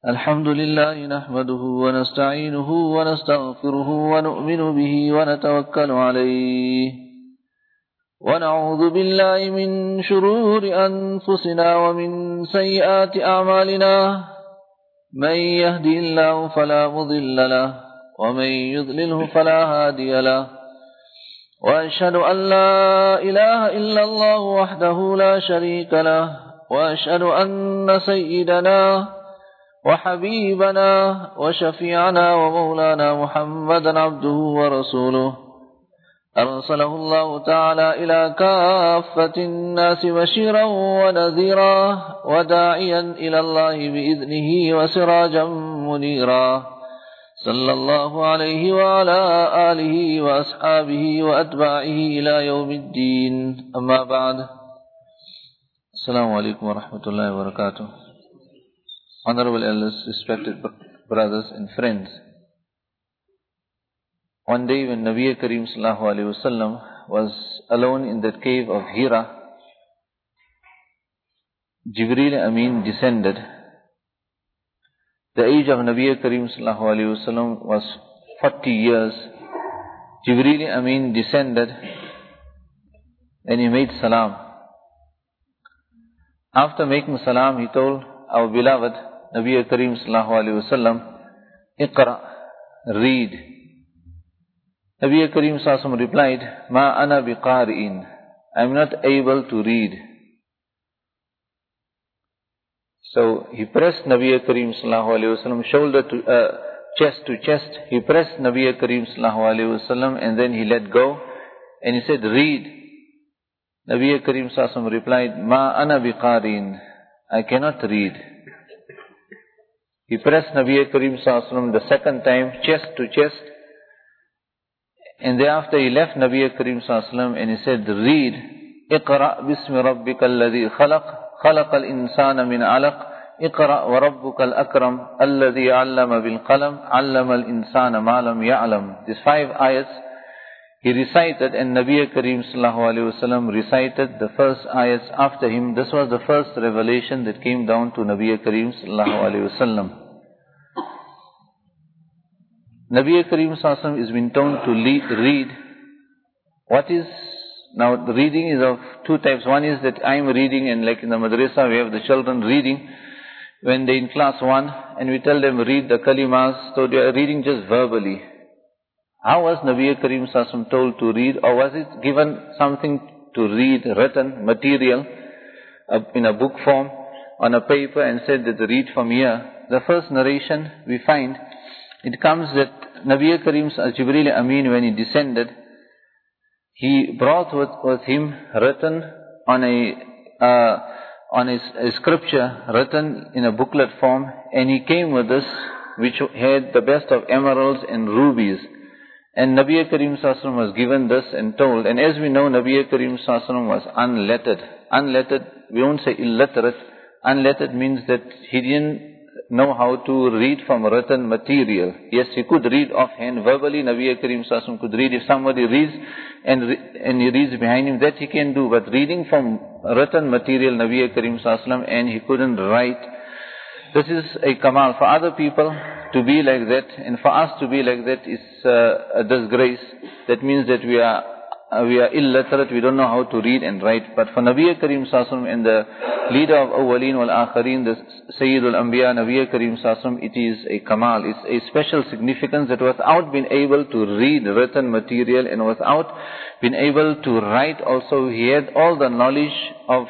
الحمد لله نحمده ونستعينه ونستغفره ونؤمن به ونتوكل عليه ونعوذ بالله من شرور أنفسنا ومن سيئات أعمالنا من يهدي الله فلا مضل له ومن يضلله فلا هادي له وأشهد أن لا إله إلا الله وحده لا شريك له وأشهد أن سيدنا وحبيبنا وشفيعنا ومولانا محمدا عبده ورسوله أرسله الله تعالى إلى كافة الناس بشيرا ونذيرا وداعيا إلى الله بإذنه وسراجا منيرا صلى الله عليه وعلى آله وأصحابه وأتباعه إلى يوم الدين أما بعد السلام عليكم ورحمة الله وبركاته. Honorable elders, respected brothers and friends, one day when Nabi Kareem Sallallahu Alaihi Wasallam was alone in that cave of Hira, Jibreel Amin descended. The age of Nabi Kareem Sallallahu Alaihi Wasallam was 40 years. Jibreel Amin descended and he made salam. After making salam, he told our beloved Nabi Kareem Sallallahu Alaihi Wasallam, Iqra, read. Nabi Kareem Sallallahu Alaihi Wasallam replied, Ma ana biqari'in, I am not able to read. So he pressed Nabi Kareem Sallallahu Alaihi Wasallam chest to chest. He pressed Nabi Kareem Sallallahu Alaihi Wasallam and then he let go and he said, read. Nabi Kareem Sallallahu Alaihi Wasallam replied, Ma ana biqari'in, I cannot read. He pressed Nabi Kareem Sallallahu Alaihi Wasallam the second time, chest to chest. And thereafter he left Nabi Kareem Sallallahu Alaihi Wasallam and he said, read. Iqra bismi rabbika alladhi khalaq. خلق الإنسان من علق اقرأ وربك الأكرم الذي علم بالقلم علم الإنسان ما لم يعلم. These 5 ayats he recited and Nabi Kareem Sallallahu Alaihi Wasallam recited the first ayats after him. This was the first revelation that came down to Nabi Kareem Sallallahu Alaihi Wasallam. Nabi Kareem Sallallahu Alaihi Wasallam is been told to read. What is now, the reading is of 2 types. One is that I am reading, and like in the madrasa we have the children reading when they in class 1 and we tell them read the kalimas, so they are reading just verbally. How was Nabi Kareem Sallallahu Alaihi Wasallam told to read, or was it given something to read, written material in a book form on a paper and said that read from here? The first narration we find, it comes that Nabi Kareem Jibreel Amin, when he descended, he brought with him written on a scripture written in a booklet form, and he came with this which had the best of emeralds and rubies. And Nabi Kareem Sallallahu Alaihi Wasallam was given this and told, and as we know, Nabi Kareem Sallallahu Alaihi Wasallam was unlettered. Unlettered, we won't say illiterate. Unlettered means that he didn't know how to read from written material. Yes, he could read offhand, verbally. Nabi Kareem Sallallahu Alaihi Wasallam could read. If somebody reads and he reads behind him, that he can do. But reading from written material, Nabi Kareem Sallallahu Alaihi Wasallam, and he couldn't write. This is a kamal. For other people to be like that, and for us to be like that, is a disgrace. That means that we are illiterate, we don't know how to read and write. But for Nabi Kareem Sallallahu Alaihi Wasallam and the leader of Awwaleen wal Akhareen, the Sayyidul Anbiya, Nabi Kareem Sallallahu Alaihi Wasallam, it is a kamal, it's a special significance that without being able to read written material and without being able to write also, he had all the knowledge of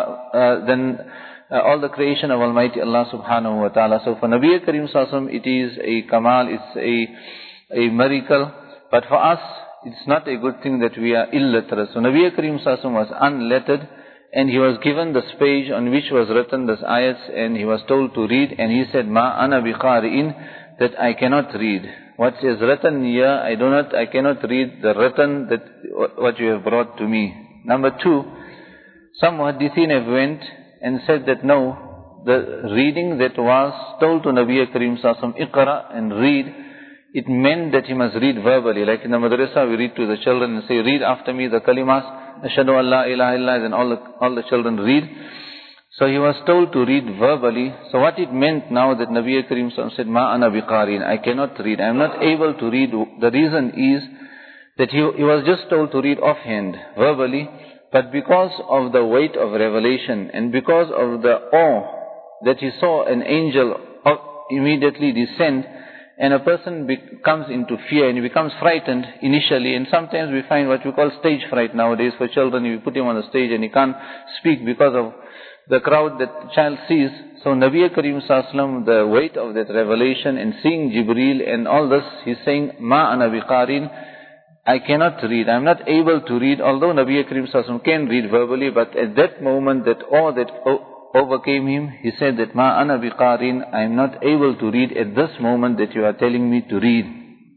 all the creation of Almighty Allah Subhanahu Wa Ta'ala. So for Nabi Kareem Sallallahu Alaihi Wasallam, it is a kamal, it's a miracle. But for us, it's not a good thing that we are illiterate. So Nabi Kareem Sallallahu Alaihi Wasallam was unlettered, and he was given this page on which was written this ayats, and he was told to read, and he said, Ma ana biqari'in, that I cannot read. What is written here, I cannot read the written, that what you have brought to me. Number 2, some muhaddithin have went and said that no, the reading that was told to Nabi Kareem Sallallahu Alaihi Wasallam, Iqra, and read, it meant that he must read verbally. Like in the madrasa, we read to the children and say, read after me the kalimas, Ashhadu an la ilaha illa, then all the children read. So he was told to read verbally. So what it meant now that Nabi Karim said, Ma ana biqarin, I cannot read, I am not able to read. The reason is that he was just told to read offhand, verbally, but because of the weight of revelation and because of the awe that he saw an angel immediately descend, and a person comes into fear and he becomes frightened initially, and sometimes we find what we call stage fright nowadays for children. You put him on the stage and he can't speak because of the crowd that the child sees. So Nabi Karim Sallallahu Alaihi Wasallam, the weight of that revelation and seeing Jibreel and all this, he's saying, Ma ana biqarin, I cannot read, I'm not able to read, although Nabi Karim Sallallahu Alaihi Wasallam can read verbally, but at that moment, that awe that overcame him, he said that, Ma ana biqarin, I am not able to read at this moment that you are telling me to read.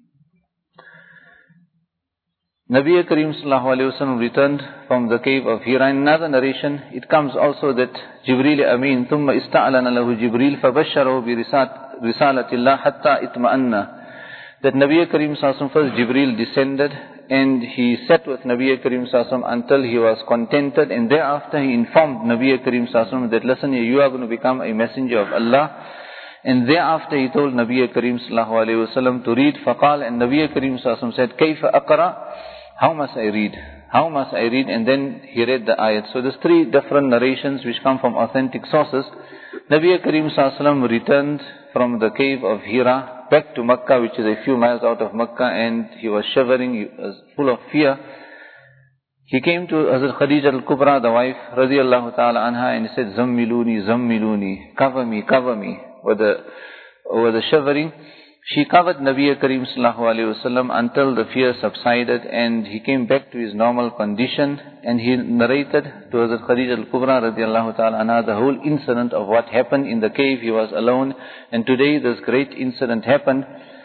Nabi Karim Sallallahu Alaihi Wasallam returned from the cave of Hira. In another narration, it comes also that Jibreel Amin, ثُمَّ إِسْتَعْلَنَ لَهُ جِبْرِيلٌ فَبَشَّرَهُ بِرِسَالَةِ اللَّهِ حَتَّى إِطْمَأَنَّ. That Nabi Karim Sallallahu Alaihi Wasallam, first Jibreel descended and he sat with Nabi Karim Sallallahu Alaihi Wasallam until he was contented, and thereafter he informed Nabi Karim Sallallahu Alaihi Wasallam that, listen, you are going to become a messenger of Allah. And thereafter he told Nabi Karim Sallallahu Alaihi Wasallam to read. فَقَالَ, and Nabi Karim Sallallahu Alaihi Wasallam said, كَيْفَ أَقْرَأ, how must I read? How must I read? And then he read the ayat. So there's three different narrations which come from authentic sources. Nabi Karim Sallallahu Alaihi Wasallam returned from the cave of Hira back to Makkah, which is a few miles out of Makkah, and he was shivering, he was full of fear. He came to Hazrat Khadija al-Kubra, the wife, radiyallahu ta'ala anha, and he said, Zammiluni, Zammiluni, cover me, with the shivering. She covered Nabi Karim Sallallahu Alaihi Wasallam until the fear subsided and he came back to his normal condition, and he narrated to Hazrat Khadija al-Kubra radiyallahu ta'ala anha the whole incident of what happened in the cave. He was alone, and today this great incident happened.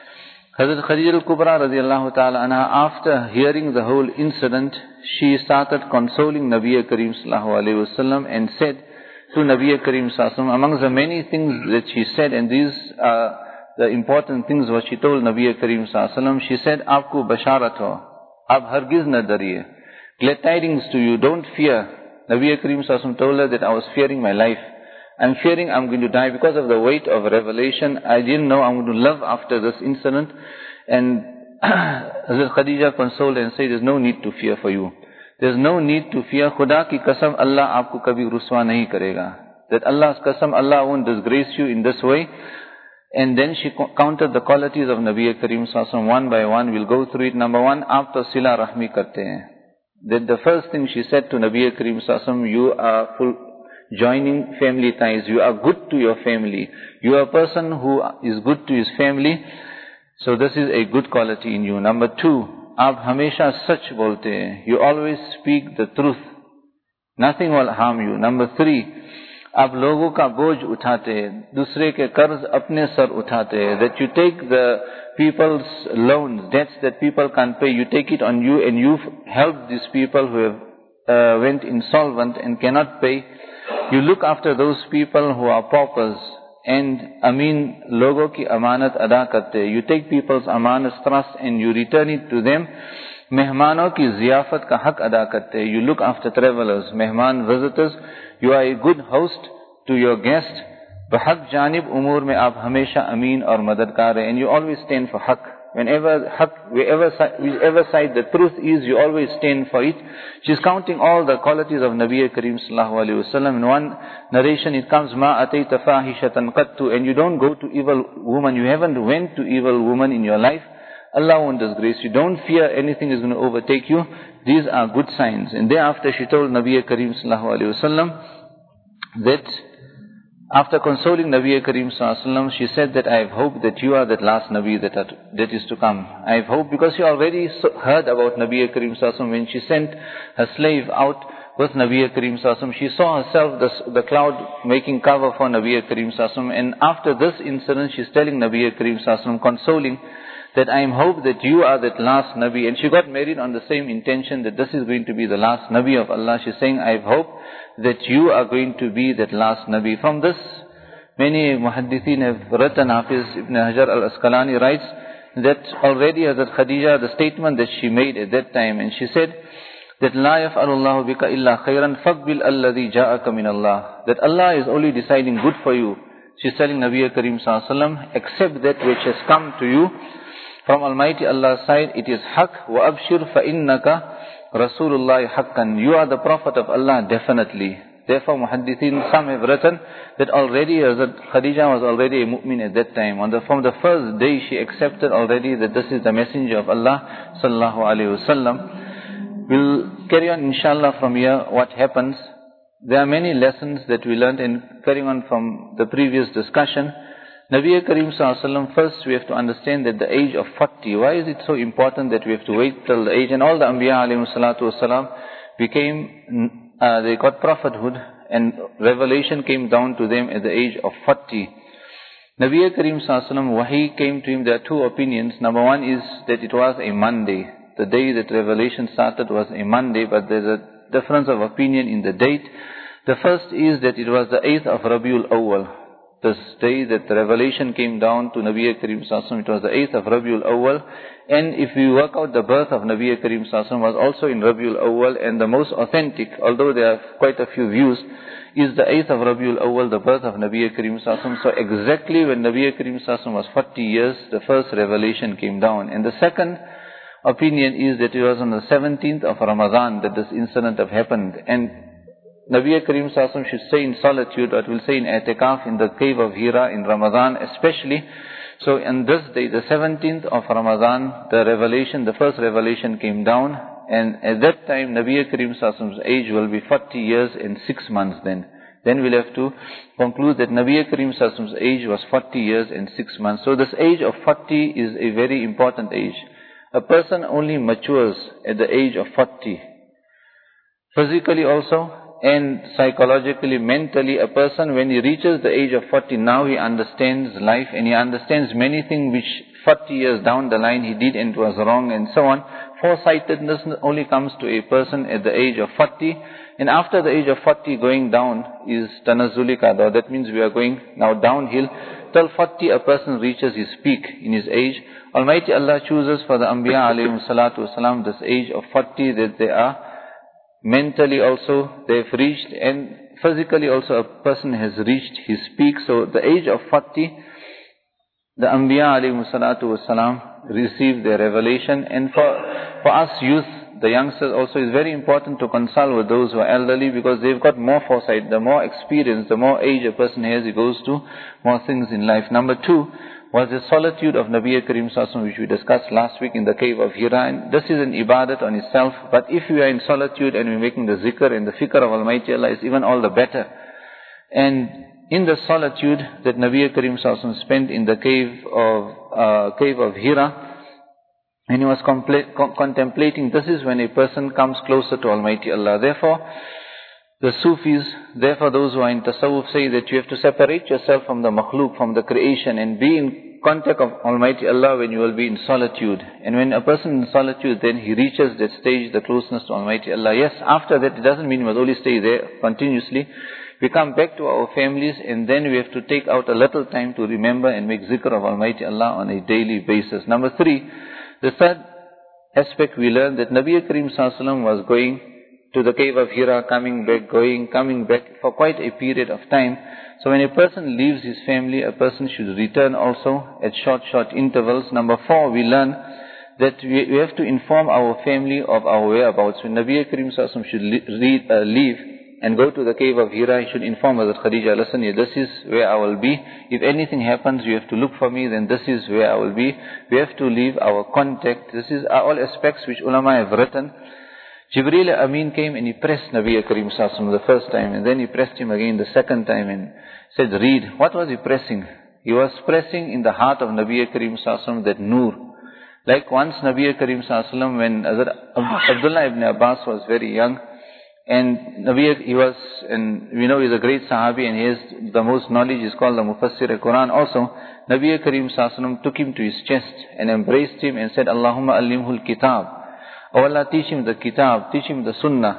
Hazrat Khadija al-Kubra radiyallahu ta'ala anha, after hearing the whole incident, she started consoling Nabi Karim Sallallahu Alaihi Wasallam and said to Nabi Karim Sallallahu Alaihi Wasallam, amongst the many things that she said, and these are the important things what she told Nabi Karim Sallallahu Alaihi Wasallam, she said, Aapko basharat ho, aap hargiz na dariye. Glad tidings to you, don't fear. Nabi Karim Sallallahu Alaihi Wasallam told her that I was fearing my life. I'm fearing I'm going to die because of the weight of revelation. I didn't know I'm going to live after this incident. And Hazrat Khadija consoled and said, there's no need to fear for you. There's no need to fear. Khuda ki qasam, Allah aapko kabhi ruswa nahi karega. That Allah's qasam, Allah won't disgrace you in this way. And then she counted the qualities of Nabi Karim Sallallahu Alaihi Wasallam one by one. We'll go through it. Number one, aap to sila rahmi karte hain. That the first thing she said to Nabi Karim Sallallahu Alaihi Wasallam, you are joining family ties. You are good to your family. You are a person who is good to his family. So this is a good quality in you. Number two, aap hamesha sach bolte hain. You always speak the truth. Nothing will harm you. Number three, आप लोगों का बोझ उठाते हैं, दूसरे के कर्ज अपने सर उठाते हैं. That you take the people's loans, debts that people can't pay, you take it on you, and you help these people who have went insolvent and cannot pay. You look after those people who are paupers, and लोगों की अमानत अदा करते हैं. You take people's amanat trust and you return it to them. मेहमानों की ज़ियाफत का हक अदा करते हैं. You look after travelers, मेहमान, visitors. You are a good host to your guest. बहक जानिब उमूर में आप हमेशा अमीन और मददगार हैं. And you always stand for haq. Whichever side the truth is, you always stand for it. She's counting all the qualities of Nabi Karim Sallallahu Alaihi Wasallam. In one narration it comes, Ma atayta fahishatan qattu, and you don't go to evil woman. You haven't went to evil woman in your life. Allah won't disgrace you. Don't fear anything is going to overtake you. These are good signs. And thereafter she told Nabi Karim Sallallahu Alaihi Wasallam that after consoling Nabi Karim Sallallahu Alaihi Wasallam, she said that I have hope that you are that last Nabi that is to come. I have hope because she already heard about Nabi Karim Sallallahu Alaihi Wasallam when she sent her slave out with Nabi Karim Sallallahu Alaihi Wasallam. She saw herself the cloud making cover for Nabi Karim Sallallahu Alaihi Wasallam. And after this incident, she's telling Nabi Karim Sallallahu Alaihi Wasallam, consoling, that I am hope that you are that last Nabi. And she got married on the same intention that this is going to be the last Nabi of Allah. She's saying, I have hope that you are going to be that last Nabi. From this, many muhaddithin have written, Hafiz Ibn Hajar al-Asqalani writes, that already Hazrat Khadija, the statement that she made at that time, and she said, that La yaf'alullahu bika illa khayran faqbil alladhi ja'aka min Allah. That Allah is only deciding good for you. She's telling Nabi Kareem Sallallahu Alaihi Wasallam, accept that which has come to you from Almighty Allah's side. It is haqq wa abshir fa innaka Rasulullah haqqan. You are the Prophet of Allah, definitely. Therefore, Muhaddithin, some have written that already Khadija was already a mu'min at that time. From the first day she accepted already that this is the messenger of Allah Sallallahu Alaihi Wasallam. We'll carry on inshallah from here what happens. There are many lessons that we learned in carrying on from the previous discussion. Nabi Kareem Sallallahu Alaihi Wasallam, first we have to understand that the age of 40, why is it so important that we have to wait till the age? And all the Anbiya alayhi salatu wasalam they got prophethood and revelation came down to them at the age of 40. Nabi Kareem Sallallahu Alaihi Wasallam, wahi came to him, there are two opinions. Number one is that it was a Monday. The day that revelation started was a Monday, but there's a difference of opinion in the date. The first is that it was the 8th of Rabiul Awwal. This day that the revelation came down to Nabi Kareem Sallallahu Alaihi Wasallam, it was the 8th of Rabiul Awwal. And if we work out the birth of Nabi Kareem Sallallahu Alaihi Wasallam was also in Rabiul Awwal, and the most authentic, although there are quite a few views, is the 8th of Rabiul Awwal, the birth of Nabi Kareem Sallallahu Alaihi Wasallam. So exactly when Nabi Kareem Sallallahu Alaihi Wasallam was 40 years, the first revelation came down. And the second opinion is that it was on the 17th of Ramadan that this incident have happened. And Nabi Kareem Sallallahu Alaihi Wasallam should stay in solitude, or it will say in i'tikaf in the cave of Hira in Ramadan especially. So on this day, the 17th of Ramadan, the first revelation came down. And at that time, Nabi Kareem Sallallahu Alaihi Wasallam's age will be 40 years and 6 months then. Then we'll have to conclude that Nabi Kareem Sallallahu Alaihi Wasallam's age was 40 years and 6 months. So this age of 40 is a very important age. A person only matures at the age of 40. Physically also, and psychologically, mentally, a person when he reaches the age of 40, now he understands life and he understands many things which 40 years down the line he did and it was wrong and so on. Foresightedness only comes to a person at the age of 40. And after the age of 40, going down is Tanazzuli Qadar. That means we are going now downhill. Till 40, a person reaches his peak in his age. Almighty Allah chooses for the Anbiya alayhim salatu wasalam this age of 40 that they are mentally also they've reached, and physically also a person has reached his peak. So the age of 40, the Anbiya alayhim salatu wasalam received their revelation. And for us youth, the youngsters also, is very important to consult with those who are elderly, because they've got more foresight, the more experience, the more age a person has, he goes to more things in life. Number two was the solitude of Nabi Kareem Sallallahu Alaihi Wasallam, which we discussed last week in the cave of Hira. And this is an ibadat on itself, but if we are in solitude and we're making the zikr and the fikr of Almighty Allah, is even all the better. And in the solitude that Nabi Kareem Sallallahu Alaihi Wasallam spent in the cave of Hira, and he was contemplating, this is when a person comes closer to Almighty Allah. Therefore, the Sufis, therefore those who are in Tasawwuf say that you have to separate yourself from the makhluk, from the creation, and be in contact of Almighty Allah when you will be in solitude. And when a person in solitude, then he reaches that stage, the closeness to Almighty Allah. Yes, after that, it doesn't mean we must only stay there continuously. We come back to our families, and then we have to take out a little time to remember and make zikr of Almighty Allah on a daily basis. Number three, the third aspect we learned that Nabi Kareem Sallallahu Alaihi Wasallam was going to the cave of Hira, coming back for quite a period of time. So when a person leaves his family, a person should return also at short intervals. Number four, we learn that we have to inform our family of our whereabouts. When Nabi Kareem Sallallahu Alaihi Wasallam should leave and go to the cave of Hira, he should inform Hazrat Khadija, listen, this is where I will be. If anything happens, you have to look for me, then this is where I will be. We have to leave our contact. This is all aspects which ulama have written. Jibreel Amin came and he pressed Nabi Kareem Sallallahu Alaihi Wasallam the first time, and then he pressed him again the second time and said, read. What was he pressing? He was pressing in the heart of Nabi Kareem Sallallahu Alaihi Wasallam that nur. Like once Nabi Kareem Sallallahu Alaihi Wasallam, when Abdullah ibn Abbas was very young, and he was, and we know he's a great Sahabi and he has the most knowledge, is called the Mufassir al-Quran also. Nabi Kareem Sallallahu Alaihi Wasallam took him to his chest and embraced him and said, Allahumma allimhu al-kitab. Oh Allah, teach him the kitab, teach him the sunnah.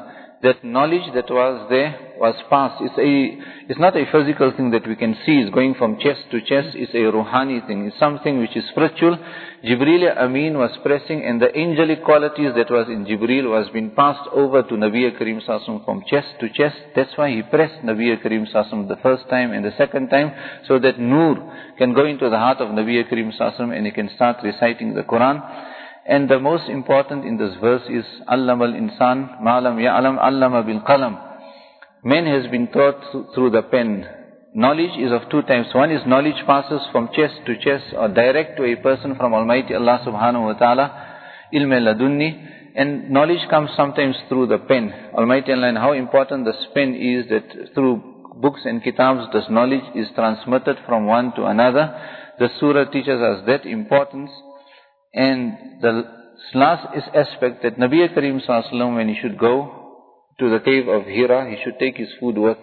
that knowledge that was there was passed. It's not a physical thing that we can see. It's going from chest to chest. It's a ruhani thing. It's something which is spiritual. Jibreel Amin was pressing, and the angelic qualities that was in Jibreel was being passed over to Nabi Karim Sallallahu from chest to chest. That's why he pressed Nabi Karim Sallallahu the first time and the second time, so that Noor can go into the heart of Nabi Karim Sallallahu and he can start reciting the Quran. And the most important in this verse is Allama al-insan ma'lam ya'lam allama bil qalam. Man has been taught through the pen. Knowledge is of two types. One is knowledge passes from chest to chest or direct to a person from Almighty Allah subhanahu wa ta'ala, ilm ladunni. And knowledge comes sometimes through the pen. Almighty Allah, and how important this pen is, that through books and kitabs this knowledge is transmitted from one to another. The surah teaches us that importance. And the last is aspect that Nabi Karim Sallallahu Alaihi Wasallam, when he should go to the cave of Hira, he should take his food with.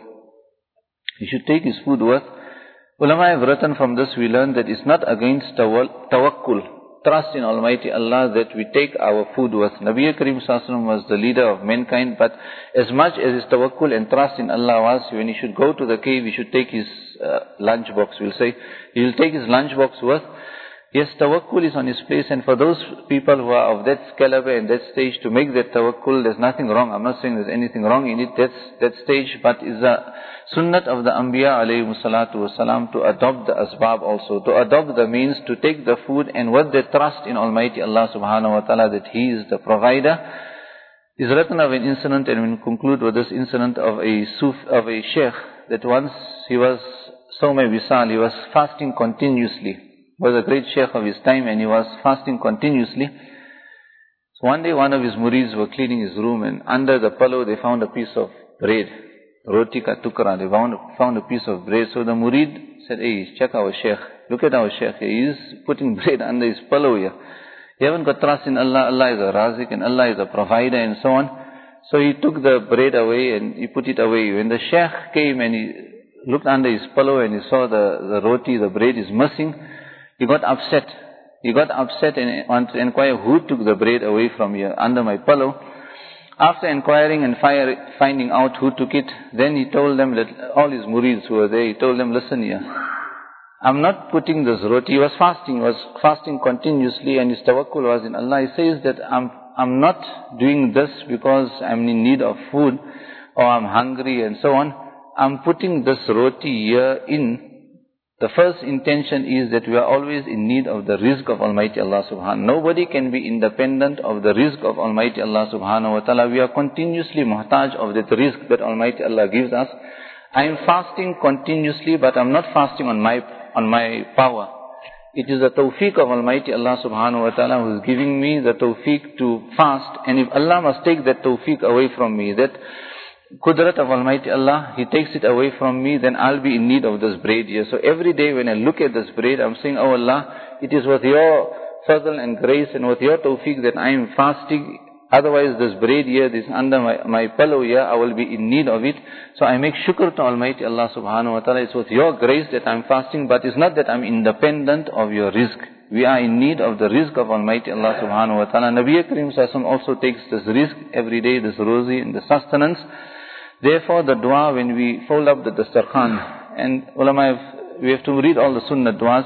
He should take his food with. Ulama have written from this, we learn that it's not against tawakkul, trust in Almighty Allah, that we take our food with. Nabi Karim Sallallahu Alaihi Wasallam was the leader of mankind, but as much as his tawakkul and trust in Allah was, when he should go to the cave, he should take his lunch box, we'll say. He will take his lunch box with. Yes, tawakkul is on his place, and for those people who are of that caliber and that stage to make that tawakkul, there's nothing wrong. I'm not saying there's anything wrong in it, that stage, but it's a sunnat of the Anbiya alayhi salatu wasalam to adopt the asbab also, to adopt the means to take the food, and what they trust in Almighty Allah subhanahu wa ta'ala, that He is the provider. Is written of an incident, and we'll conclude with this incident of a sheikh, that once he was Sawma Wisal, he was fasting continuously. He was a great sheikh of his time, and he was fasting continuously. So one day one of his murids were cleaning his room, and under the pillow they found a piece of bread. Roti ka tukra, they found a piece of bread. So the murid said, hey, check our sheikh. Look at our sheikh here. He is putting bread under his pillow here. He haven't got trust in Allah. Allah is a razik and Allah is a provider and so on. So he took the bread away and he put it away. When the sheikh came and he looked under his pillow and he saw the roti, the bread is missing, he got upset. He got upset and wanted to inquire who took the bread away from here under my pillow. After inquiring and finding out who took it, then he told them, that all his murids who were there, he told them, listen here, I'm not putting this roti. He was fasting continuously, and his tawakkul was in Allah. He says that I'm not doing this because I'm in need of food or I'm hungry and so on. I'm putting this roti here in. The first intention is that we are always in need of the rizq of Almighty Allah subhanahu. Nobody can be independent of the rizq of Almighty Allah subhanahu wa ta'ala. We are continuously muhtaj of that rizq that Almighty Allah gives us. I am fasting continuously, but I'm not fasting on my power. It is the tawfiq of Almighty Allah subhanahu wa ta'ala who is giving me the tawfiq to fast. And if Allah must take that tawfiq away from me, that Qudrat of Almighty Allah, He takes it away from me, then I'll be in need of this bread here. So every day when I look at this bread, I'm saying, oh Allah, it is with your fadl and grace and with your tawfiq that I am fasting. Otherwise this bread here, this under my pillow here, I will be in need of it. So I make shukr to Almighty Allah subhanahu wa ta'ala. It's with your grace that I'm fasting, but it's not that I'm independent of your rizq. We are in need of the rizq of Almighty Allah subhanahu wa ta'ala. Nabi Karim Sallallahu also takes this rizq every day, this rozi and the sustenance. Therefore, the dua, when we fold up the dastarkhan, and ulama, we have to read all the sunnah duas.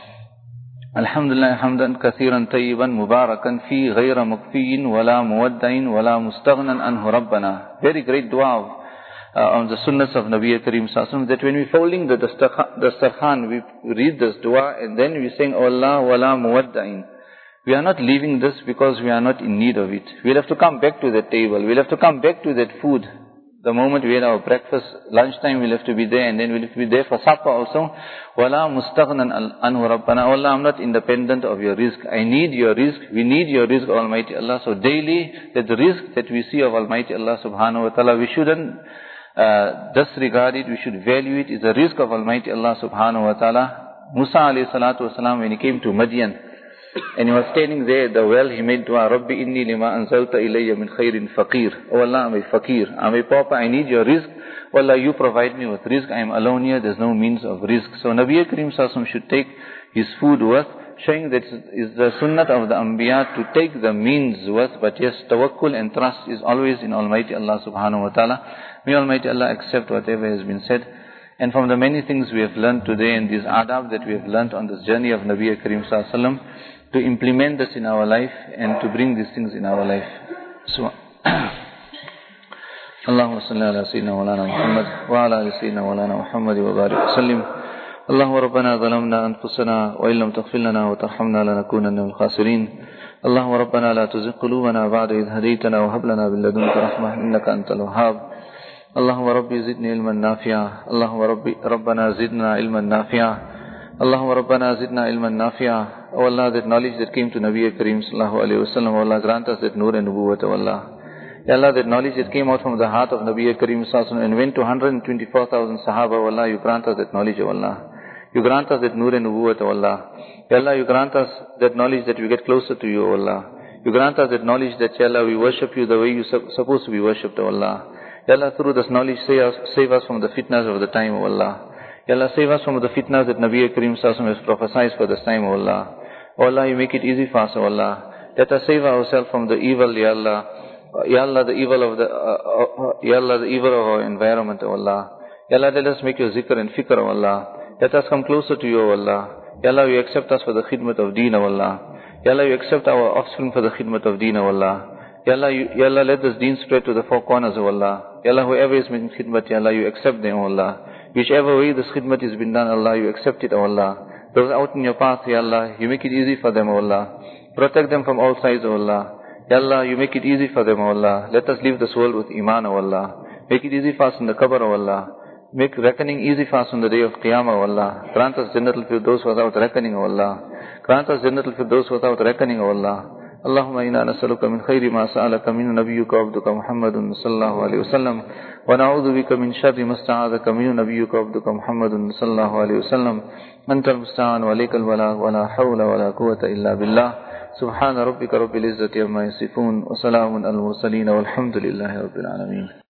Alhamdulillah, hamdan kathiran tayyiban mubarakan fi ghayra mukfiyin wala muwadda'in wala mustaghnan anhu rabbana. Very great dua on the sunnahs of Nabi Karim Sallallahu, that when we folding the dastarkhan, we read this dua, and then we sing, oh Allah, wala muwadda'in. We are not leaving this because we are not in need of it. We'll have to come back to that table. We'll have to come back to that food. The moment we had our breakfast, lunchtime we'll have to be there, and then we'll have to be there for supper also. Wala mustaghnan anhu rabbana. Allah, I'm not independent of your rizq. I need your rizq. We need your rizq, Almighty Allah. So daily, that the rizq that we see of Almighty Allah subhanahu wa ta'ala, we shouldn't disregard it. We should value it. It's a rizq of Almighty Allah subhanahu wa ta'ala. Musa alayhi salatu wasalam, when he came to Madian, and he was standing there at the well, he made dua, Rabbi inni lima anzalta ilayya min khairin faqir. Oh Allah, I'm a faqir. I'm a pauper. I need your rizq. Oh Allah, you provide me with rizq. I am alone here. There's no means of rizq. So Nabi Karim Sallallahu should take his food with, showing that it is the sunnah of the Anbiya to take the means worth, but yes, tawakkul and trust is always in Almighty Allah subhanahu wa ta'ala. May Almighty Allah accept whatever has been said. And from the many things we have learned today and these adab that we have learned on this journey of Nabi Kareem Sallallahu Alaihi Wasallam, to implement this in our life and to bring these things in our life. So, Allahumma salli ala sayyidina wa lana Muhammad wa ala ali sayyidina wa lana Muhammad wa barik wa sallim. Allahumma rabbana zalamna anfusana wa illam taghfir lana wa tarhamna lanakunanna minal khasirin. Allahumma rabbana la tuzigh qulubana ba'da idh hadaytana wa hab lana min ladunka rahmah innaka antal wahhab. Allahumma rabbi zidni ilman nafi'a. Allahumma rabbana zidna ilman nafi'a. Allahumma rabbana zidna ilman nafi'a. O Allah, that knowledge that came to Nabi Kareem Sallallahu Alaihi Wasallam, O Allah, grant us that nur and nubuwwat, O Allah. Ya Allah, that knowledge that came out from the heart of Nabi Kareem Sallallahu Alaihi Wasallam and went to 124,000 Sahaba, O Allah, you grant us that knowledge, O Allah. You grant us that nur and nubuwwat, O Allah. Ya Allah, you grant us that knowledge that we get closer to you, O Allah. You grant us that knowledge that, Ya Allah, we worship you the way you supposed to be worshipped, O Allah. Ya Allah, through this knowledge, save us from the fitnas of the time, O Allah. Ya Allah, save us from the fitnas that Nabi Kareem Sallallahu Alaihi Wasallam has prophesied for this time, O Allah. O Allah, you make it easy for us, O Allah. Let us save ourselves from the evil, Ya Allah. Ya Allah, the evil of our environment, O Allah. Ya Allah, let us make your zikr and fikr, O Allah. Let us come closer to you, O Allah. Ya Allah, you accept us for the khidmat of deen, O Allah. Ya Allah, you accept our offspring for the khidmat of deen, O Allah. Ya Allah, let this deen spread to the four corners, O Allah. Ya Allah, whoever is making khidmat, Ya Allah, you accept them, O Allah. Whichever way this khidmat has been done, Allah, you accept it, O Allah. Those out in your path, Ya Allah, you make it easy for them, O Allah. Protect them from all sides, O Allah. Ya Allah, you make it easy for them, O Allah. Let us leave this world with iman, O Allah. Make it easy for us in the qabr, O Allah. Make reckoning easy for us on the day of Qiyamah, O Allah. Grant us Jannatul Firdaus without reckoning, O Allah. Grant us Jannatul Firdaus without reckoning, O Allah. اللهم إنا نسألك من خير ما سألك منه نبيك وعبدك محمد صلى الله عليه وسلم ونعوذ بك من شر ما استعاذك منه نبيك وعبدك محمد صلى الله عليه وسلم أنت المستعان وعليك البلاغ ولا حول ولا قوة إلا بالله سبحان ربك رب العزة عما يصفون وسلام على المرسلين والحمد لله رب العالمين.